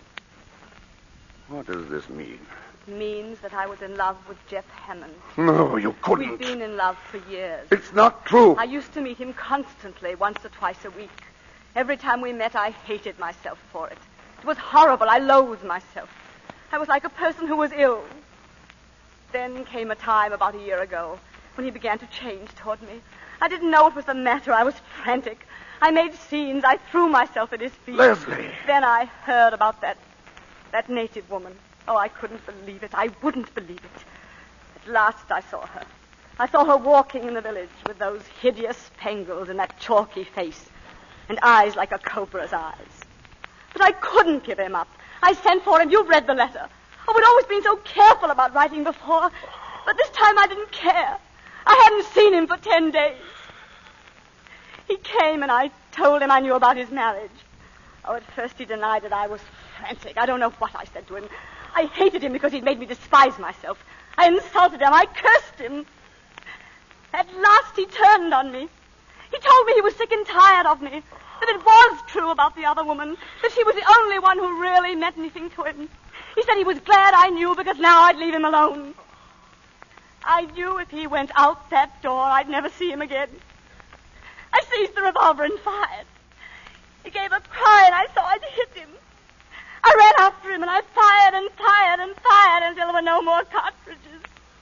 What does this mean? Means that I was in love with Jeff Hammond. No, you couldn't. We've been in love for years. It's not true. I used to meet him constantly, once or twice a week. Every time we met, I hated myself for it. It was horrible. I loathed myself. I was like a person who was ill. Then came a time about a year ago when he began to change toward me. I didn't know what was the matter. I was frantic. I made scenes. I threw myself at his feet. Leslie! Then I heard about that That native woman. Oh, I couldn't believe it. I wouldn't believe it. At last I saw her. I saw her walking in the village with those hideous spangles and that chalky face and eyes like a cobra's eyes. But I couldn't give him up. I sent for him. You've read the letter. Oh, I'd always been so careful about writing before. But this time I didn't care. I hadn't seen him for ten days. He came and I told him I knew about his marriage. Oh, at first he denied it. I was frantic. I don't know what I said to him. I hated him because he'd made me despise myself. I insulted him. I cursed him. At last he turned on me. He told me he was sick and tired of me. That it was true about the other woman. That she was the only one who really meant anything to him. He said he was glad I knew because now I'd leave him alone. I knew if he went out that door, I'd never see him again. I seized the revolver and fired. He gave a cry and I saw I'd hit him. I ran after him and I fired and fired and fired until there were no more cartridges.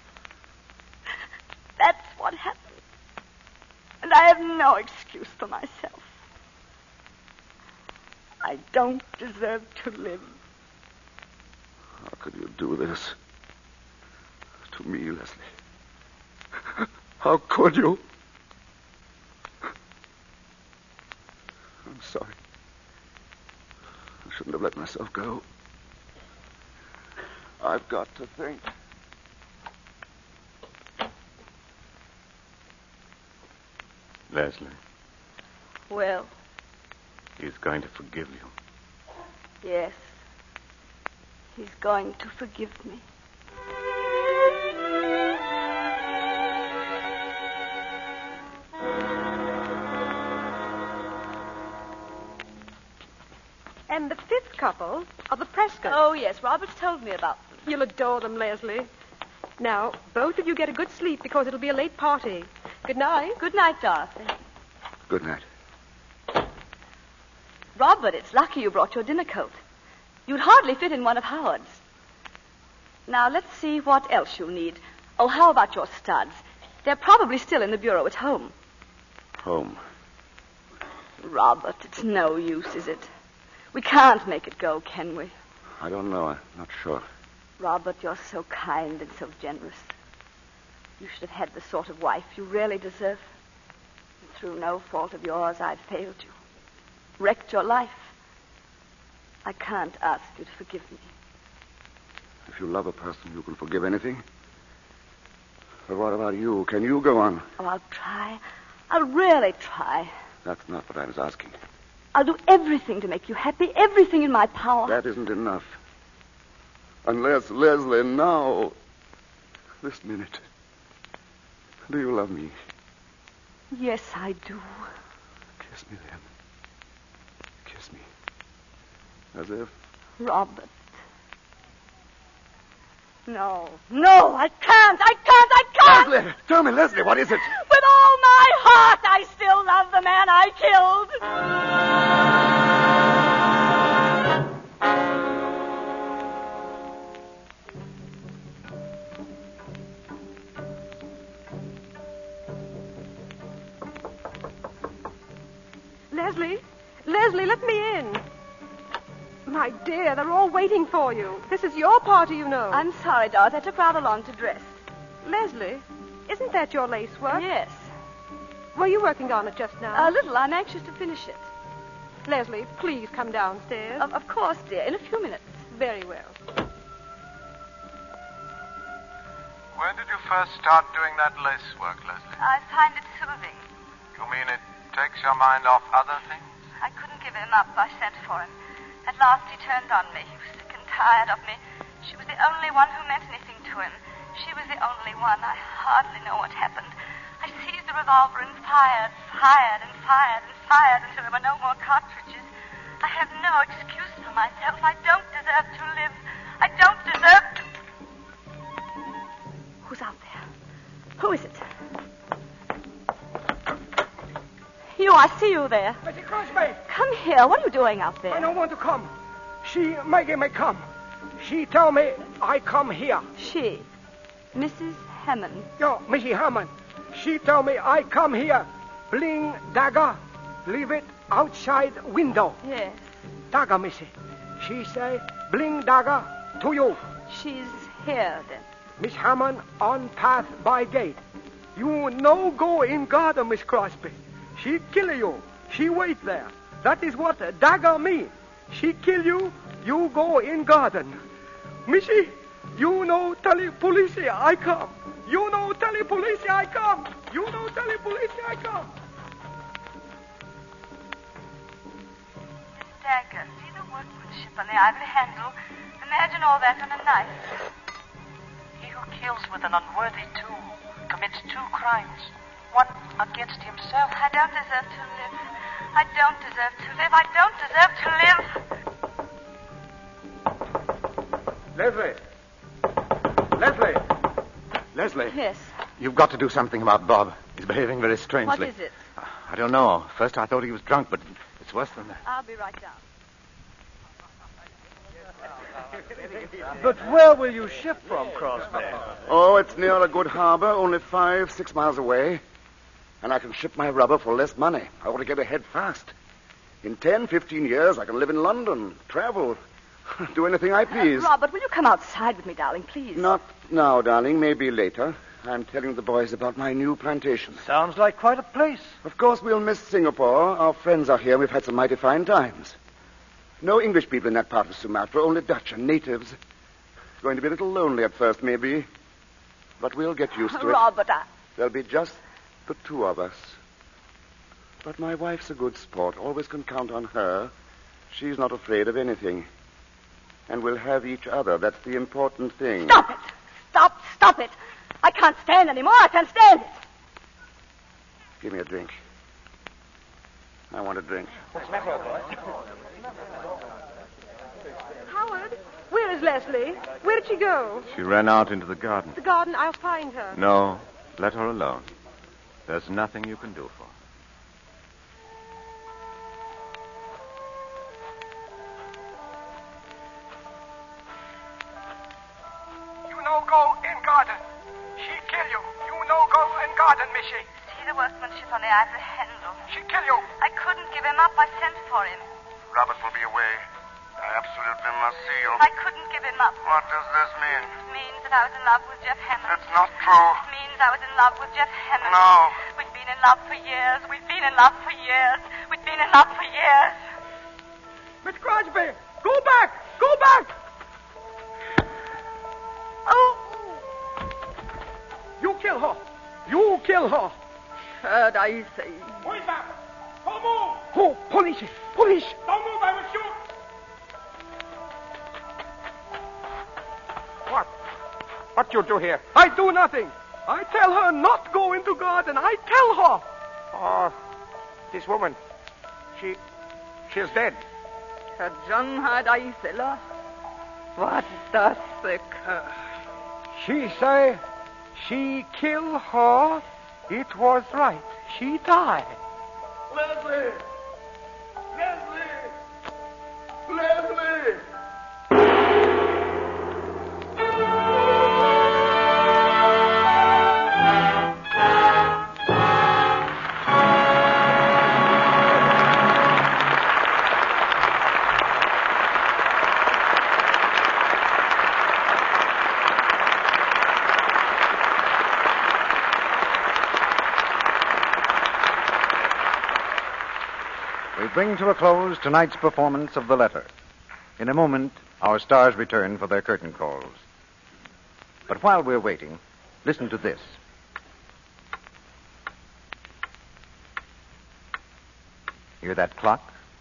That's what happened. And I have no excuse for myself. I don't deserve to live. How could you do this? To me, Leslie. How could you? I'm sorry. I shouldn't have let myself go. I've got to think. Leslie. Well? He's going to forgive you. Yes. He's going to forgive me. And the fifth couple are the Prescotts. Oh, yes. Robert's told me about them. You'll adore them, Leslie. Now, both of you get a good sleep because it'll be a late party. Good night. Good night, Dorothy. Good night. Robert, it's lucky you brought your dinner coat. You'd hardly fit in one of Howard's. Now, let's see what else you'll need. Oh, how about your studs? They're probably still in the bureau at home. Home? Robert, it's no use, is it? We can't make it go, can we? I don't know. I'm not sure. Robert, you're so kind and so generous. You should have had the sort of wife you really deserve. And through no fault of yours, I've failed you. Wrecked your life. I can't ask you to forgive me. If you love a person, you can forgive anything. But what about you? Can you go on? Oh, I'll try. I'll really try. That's not what I was asking. I'll do everything to make you happy, everything in my power. That isn't enough. Unless, Leslie, now, this minute, do you love me? Yes, I do. Kiss me then. Kiss me. As if... Robert. No. No, I can't. I can't. I can't. Leslie, tell me, Leslie, what is it? With all my heart, I still love the man I killed. Leslie? Leslie, let me in. My dear, they're all waiting for you. This is your party, you know. I'm sorry, Dorothy. I took rather long to dress. Leslie, isn't that your lace work? Yes. Were you working on it just now? A little. I'm anxious to finish it. Leslie, please come downstairs. Of, of course, dear. In a few minutes. Very well. When did you first start doing that lace work, Leslie? I find it soothing. You mean it takes your mind off other things? I couldn't give him up. I sent for him. At last he turned on me. He was sick and tired of me. She was the only one who meant anything to him. She was the only one. I hardly know what happened. I seized the revolver and fired, fired and fired and fired until there were no more cartridges. I have no excuse for myself. I don't deserve to live. I don't deserve to... Who's out there? Who is it? You, I see you there. Missus Crosby! Come here. What are you doing out there? I don't want to come. She, Maggie may come. She tell me I come here. She? Missus Hammond? Yo, Missus Hammond. She tell me I come here. Bling dagger. Leave it outside window. Yes. Dagger, Missy. She say, bring dagger to you. She's here, then. Miss Hammond on path by gate. You no go in garden, Miss Crosby. She kill you. She wait there. That is what dagger mean. She kill you, you go in garden. Missy, you know tell police I come. You know tell police I come. You know tell police I come. Miss Dagger, see the workmanship on the ivory handle. Imagine all that on a knife. He who kills with an unworthy tool commits two crimes. One against himself. I don't deserve to live. I don't deserve to live. I don't deserve to live. Leslie. Leslie. Leslie. Yes. You've got to do something about Bob. He's behaving very strangely. What is it? I don't know. First I thought he was drunk, but it's worse than that. I'll be right down. But where will you ship from, Crosby? Oh, it's near a good harbor, only five, six miles away. And I can ship my rubber for less money. I want to get ahead fast. In ten, fifteen years, I can live in London, travel, do anything I please. Uh, Robert, will you come outside with me, darling, please? Not now, darling. Maybe later. I'm telling the boys about my new plantation. Sounds like quite a place. Of course, we'll miss Singapore. Our friends are here. We've had some mighty fine times. No English people in that part of Sumatra, only Dutch and natives. It's going to be a little lonely at first, maybe. But we'll get used to it. Robert, I... There'll be just the two of us. But my wife's a good sport. Always can count on her. She's not afraid of anything. And we'll have each other. That's the important thing. Stop it! Stop, stop it! I can't stand anymore. I can't stand it. Give me a drink. I want a drink. Howard, where is Leslie? Where did she go? She ran out into the garden. The garden, I'll find her. No, let her alone. There's nothing you can do for her. You no go in garden. She kill you. You no go in garden, Missy. See the workmanship on the ivory handle. She kill you. I couldn't give him up. I sent for him. Robert will be away. I absolutely must see you. I couldn't give him up. What does this mean? It means that I was in love with Jeff Hammond. That's not true. It means I was in love with Jeff Hammond. No. We've been in love for years. We've been in love for years. We've been in love for years. Miss Crosby, go back. Go back. Oh. You kill her. You kill her. Heard I say. Wait back. Don't move. Oh, police. Police. Don't move. I will shoot. What? What you do here? I do nothing. I tell her not go into garden. I tell her. Oh, this woman. She, she's dead. Herr John had I sella. What the sick? Uh, she say she kill her. It was right. She died. Leslie! Leslie! Leslie! We bring to a close tonight's performance of The Letter. In a moment, our stars return for their curtain calls. But while we're waiting, listen to this. Hear that clock?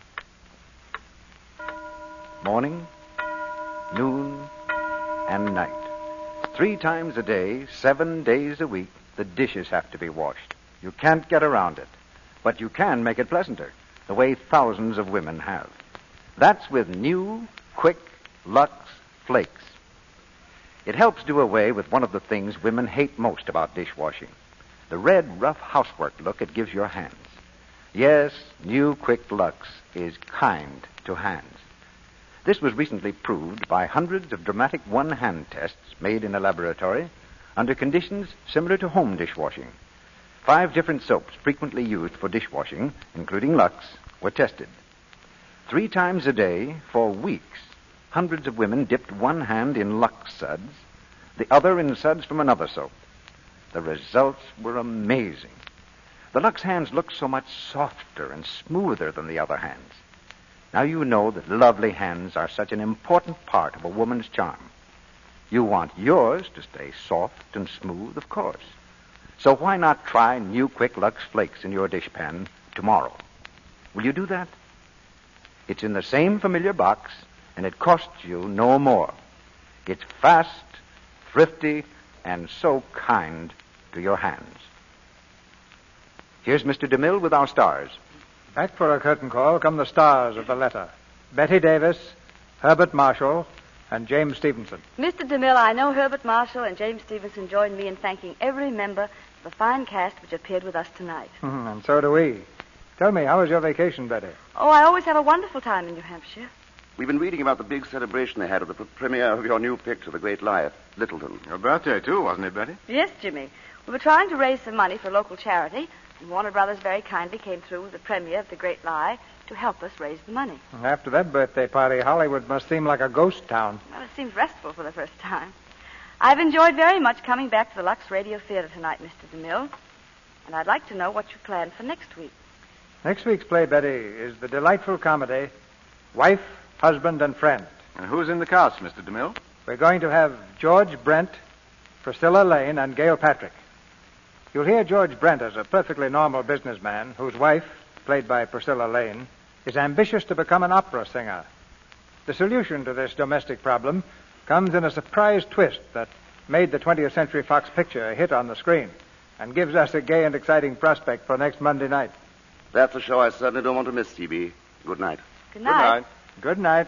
Morning, noon, and night. Three times a day, seven days a week, the dishes have to be washed. You can't get around it. But you can make it pleasanter, the way thousands of women have. That's with new, quick Lux Flakes. It helps do away with one of the things women hate most about dishwashing, the red, rough housework look it gives your hands. Yes, new quick Lux is kind to hands. This was recently proved by hundreds of dramatic one-hand tests made in a laboratory under conditions similar to home dishwashing. Five different soaps frequently used for dishwashing, including Lux, were tested. Three times a day, for weeks, hundreds of women dipped one hand in Lux suds, the other in suds from another soap. The results were amazing. The Lux hands looked so much softer and smoother than the other hands. Now you know that lovely hands are such an important part of a woman's charm. You want yours to stay soft and smooth, of course. So why not try new Quick Lux Flakes in your dishpan tomorrow? Will you do that? It's in the same familiar box, and it costs you no more. It's fast, thrifty, and so kind to your hands. Here's Mister DeMille with our stars. Back for a curtain call come the stars of the letter. Betty Davis, Herbert Marshall, and James Stevenson. Mister DeMille, I know Herbert Marshall and James Stevenson join me in thanking every member of the fine cast which appeared with us tonight. Mm, and so do we. Tell me, how was your vacation, Betty? Oh, I always have a wonderful time in New Hampshire. We've been reading about the big celebration they had at the pr- premiere of your new picture, The Great Lie, at Littleton. Your birthday, too, wasn't it, Betty? Yes, Jimmy. We were trying to raise some money for a local charity, and Warner Brothers very kindly came through with the premiere of The Great Lie to help us raise the money. After that birthday party, Hollywood must seem like a ghost town. Well, it seems restful for the first time. I've enjoyed very much coming back to the Lux Radio Theater tonight, Mister DeMille, and I'd like to know what you plan for next week. Next week's play, Betty, is the delightful comedy, Wife, Husband, and Friend. And who's in the cast, Mister DeMille? We're going to have George Brent, Priscilla Lane, and Gail Patrick. You'll hear George Brent as a perfectly normal businessman whose wife, played by Priscilla Lane, is ambitious to become an opera singer. The solution to this domestic problem comes in a surprise twist that made the twentieth Century Fox picture a hit on the screen and gives us a gay and exciting prospect for next Monday night. That's a show I certainly don't want to miss, T B. Good night. Good night. Good night.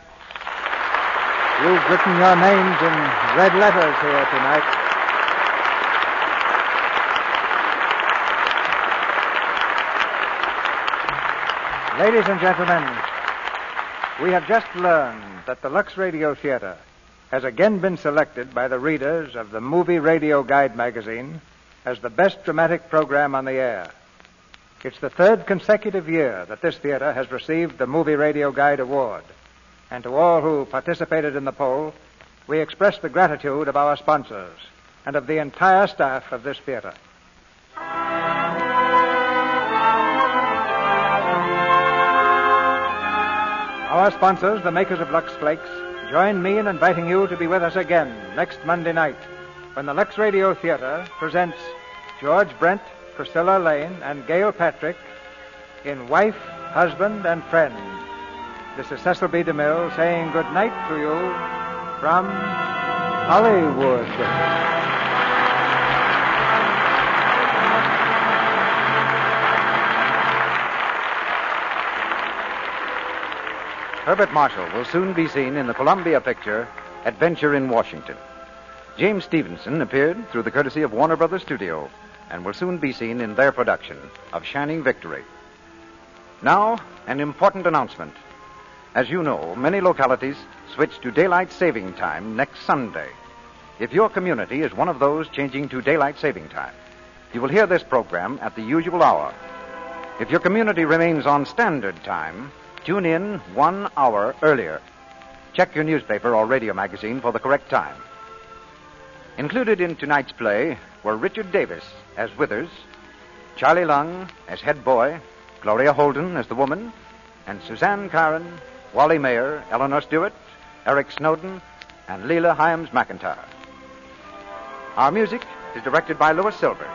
You've written your names in red letters here tonight. Ladies and gentlemen, we have just learned that the Lux Radio Theater has again been selected by the readers of the Movie Radio Guide magazine as the best dramatic program on the air. It's the third consecutive year that this theater has received the Movie Radio Guide Award. And to all who participated in the poll, we express the gratitude of our sponsors and of the entire staff of this theater. Our sponsors, the makers of Lux Flakes, join me in inviting you to be with us again next Monday night when the Lux Radio Theater presents George Brent, Priscilla Lane, and Gail Patrick in Wife, Husband, and Friend. This is Cecil B. DeMille saying good night to you from Hollywood. Herbert Marshall will soon be seen in the Columbia picture Adventure in Washington. James Stevenson appeared through the courtesy of Warner Brothers Studio and will soon be seen in their production of Shining Victory. Now, an important announcement. As you know, many localities switch to daylight saving time next Sunday. If your community is one of those changing to daylight saving time, you will hear this program at the usual hour. If your community remains on standard time, tune in one hour earlier. Check your newspaper or radio magazine for the correct time. Included in tonight's play were Richard Davis as Withers, Charlie Lung as head boy, Gloria Holden as the woman, and Suzanne Caron, Wally Mayer, Eleanor Stewart, Eric Snowden, and Leela Hyams McIntyre. Our music is directed by Louis Silvers.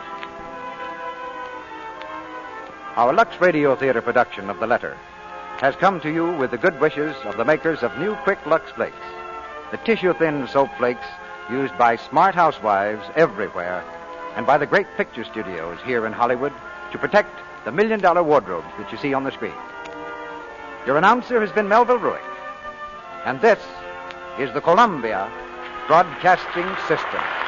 Our Lux Radio Theater production of The Letter has come to you with the good wishes of the makers of new Quick Lux Flakes, the tissue-thin soap flakes used by smart housewives everywhere and by the great picture studios here in Hollywood to protect the million-dollar wardrobes that you see on the screen. Your announcer has been Melville Ruick, and this is the Columbia Broadcasting System.